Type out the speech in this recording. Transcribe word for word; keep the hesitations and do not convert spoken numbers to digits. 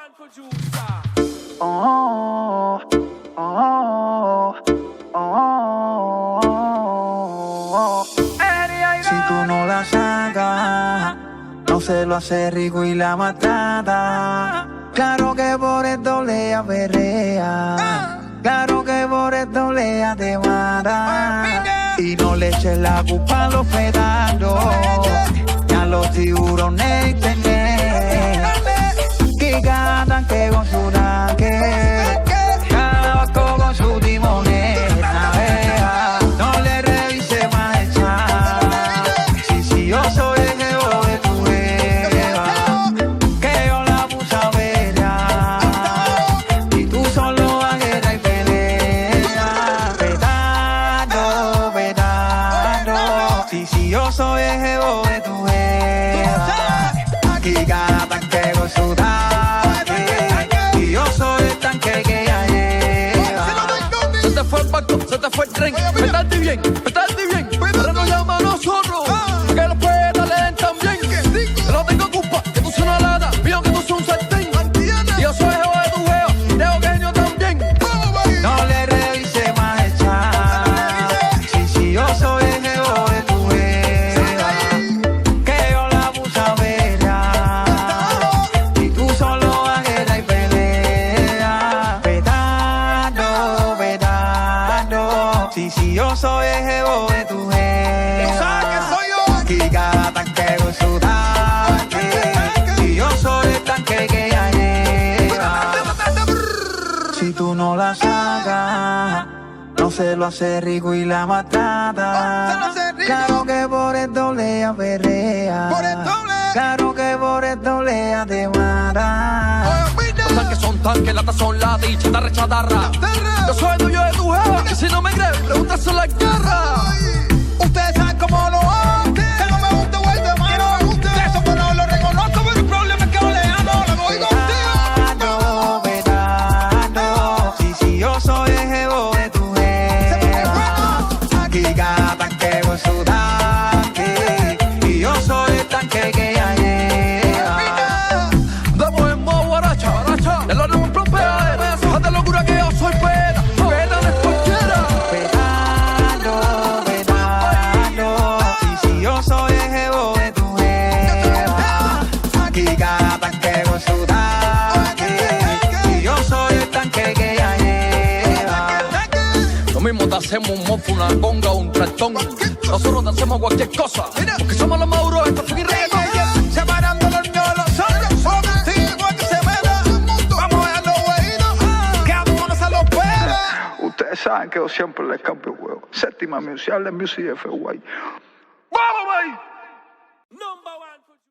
Oh, oh, oh, oh, oh. Si tú no la sacas, no se lo hace rico y la matata. Claro que por esto le aperrea, claro que por esto le te mata. Y no le eches la culpa a los pedazos, ni a los tiburones internet, que cantan que con su tanque, cada barco con su timoneta. Vea, no le revise más el chat. Si, si yo soy el jevo de tu jeva, que yo la puse a verla, y tú solo a guerra y pelea. Petando, petando. Si, si yo soy el jevo de tu jeva, aquí cada tanque con su tanque, y yo soy el tanque que ella lleva. Se te fue el barco, se te fue el tren. Petarte bien, petarte bien. Ahora nos llama a nosotros, que los poetas le den también. Que no tengo culpa, que tú sos una lata, mío que tú sos un sartén. Y yo soy jevo de tu jeva, y dejo que yo también. No le revise más el chat. Si, si yo soy el jevo de tu jeva, que yo la puse a verla, y tú solo a guerra y pelea. Petando, petando. Si, si yo soy el jevo de tu jeva, aquí cada tanque con su tanque, y yo soy el tanque que ella lleva. Si tú no la sacas, no se lo hace rico y la matata. Claro que por esto le aperrea, claro que por esto le te mata. Los tanques son tanques, latas son latas y chatarra es chatarra. Yo soy el dueño de tu jeva, y si no me crees, pregúntaselo a la guerra. Ustedes saben cómo lo hago, que no me gusta vuelve mano. Eso pero lo reconozco, pero el problema es que no le amo, lo voy contigo. Petando, petando. Si, si yo soy el jevo de tu jeva, aquí cada tanque con su tanque, y yo soy el tanque que ella lleva. Damos en modo guaracha, el orden en plompeadera. Haz de locura que yo soy poeta, poeta no es cualquiera. Petando, petando. Si, si yo soy el jevo de tu jeva, aquí cada tanque con su tanque, y yo soy el tanque que ella lleva. Lo mismo te hacemos un mofo, una conga o un tractón. Nosotros te hacemos cualquier cosa, porque somos los maduros de esta fucking reggaetón. Separando los ñolos, son los antiguos que se velan. Vamos a ver los huevitos, que vámonos a los pelos. Ustedes saben que yo siempre les cambio el juego. Séptima Music, Music F Y. ¡Vamos, bye!